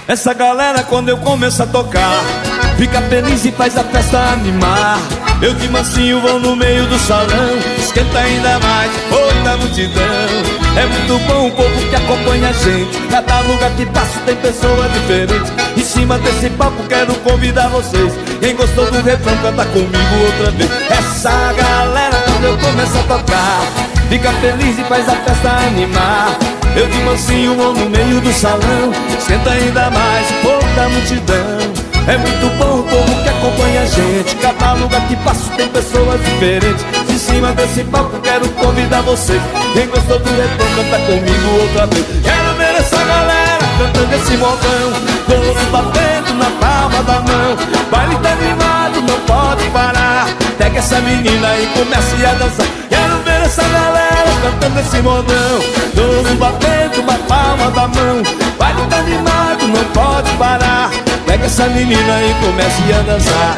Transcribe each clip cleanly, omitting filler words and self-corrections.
Essa galera quando eu começo a tocar fica feliz e faz a festa animar. Eu de mansinho vou no meio do salão, esquenta ainda mais outra multidão. É muito bom o povo que acompanha a gente, cada lugar que passo tem pessoas diferentes. Em cima desse palco quero convidar vocês, quem gostou do refrão canta comigo outra vez. Essa galera quando eu começo a tocar fica feliz e faz a festa animar. Eu de mansinho vou no meio do salão, esquenta ainda mais o povo da multidão. É muito bom o povo que acompanha a gente, cada lugar que passo tem pessoas diferentes. De cima desse palco quero convidar vocês, quem gostou do refrão canta comigo outra vez. Quero ver essa galera cantando esse modão, todos batendo na palma da mão. Baile tá animado, não pode parar, pega essa menina e comece a dançar. Quero ver essa galera cantando esse modão, todos batendo na palma da mão. Baile tá animado, não pode parar, pega essa menina e comece a dançar.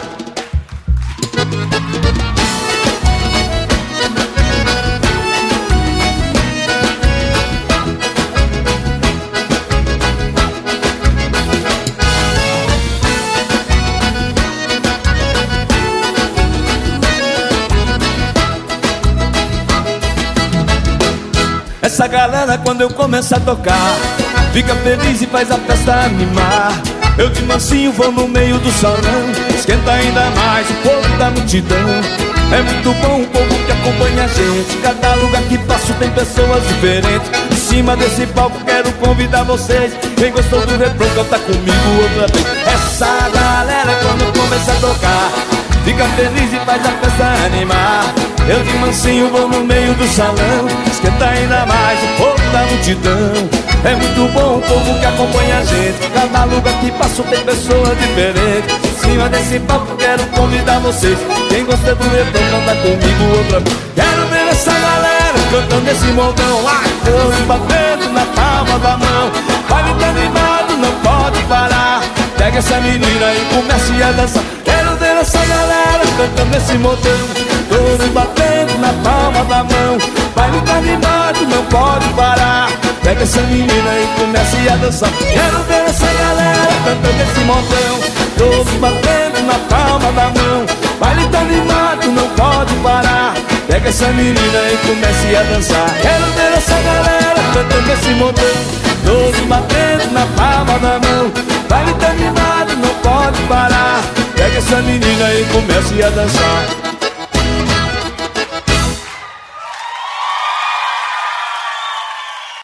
Essa galera quando eu começo a tocar fica feliz e faz a festa animar. Eu de mansinho vou no meio do salão, esquenta ainda mais o povo da multidão. É muito bom o povo que acompanha a gente, cada lugar que passo tem pessoas diferentes. Em cima desse palco quero convidar vocês, quem gostou do refrão canta comigo outra vez. Essa galera quando eu começo a tocar fica feliz e faz a festa animar. Eu de mansinho vou no meio do salão, esquenta ainda mais o povo da multidão. É muito bom o povo que acompanha a gente, cada lugar que passo tem pessoas diferentes. Em cima desse palco quero convidar vocês, quem gostou do refrão canta comigo outra vez. Quero ver essa galera cantando esse modão, todos batendo na palma da mão. Baile tá animado, não pode parar, pega essa menina e comece a dançar. Quero ver essa galera cantando esse modão, todos batendo na palma da mão. Baile tá animado, não pode parar, pega essa menina e comece a dançar. Quero ver essa galera cantando esse modão, todos batendo na palma da mão. Baile tá animado, não pode parar, pega essa menina e comece a dançar. Quero ver essa galera cantando esse modão, todos batendo na palma da mão. Baile tá animado, não pode parar, pega essa menina e comece a dançar.